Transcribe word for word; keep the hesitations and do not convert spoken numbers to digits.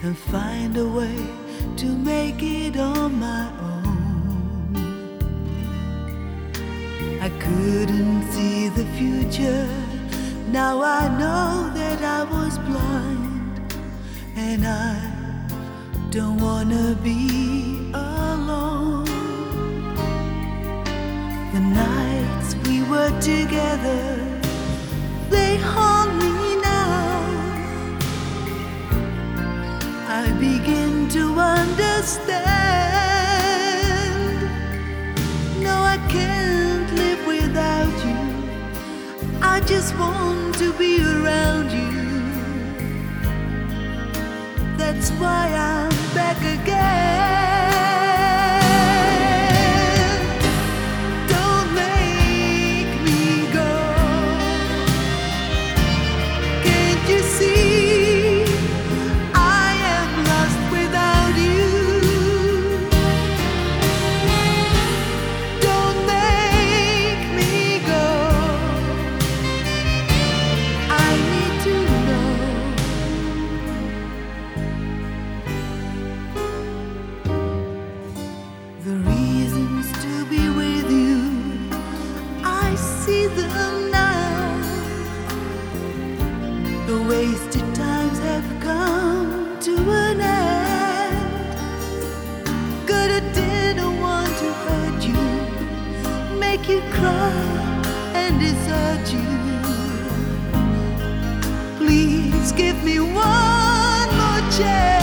and find a way to make it on my own. I couldn't see the future, now I know that I was blind, and I don't wanna be alone. The nights we were together, they haunt me now. I begin to understand. No, I can't live without you. I just want to be around you. That's why I'm back again. Don't make me go. Can't you see I am lost without you? Don't make me go. I need to know. The reasons to be with you, I see them now. The wasted times have come to an end. Good, I didn't want to hurt you, make you cry and desert you. Please give me one more chance.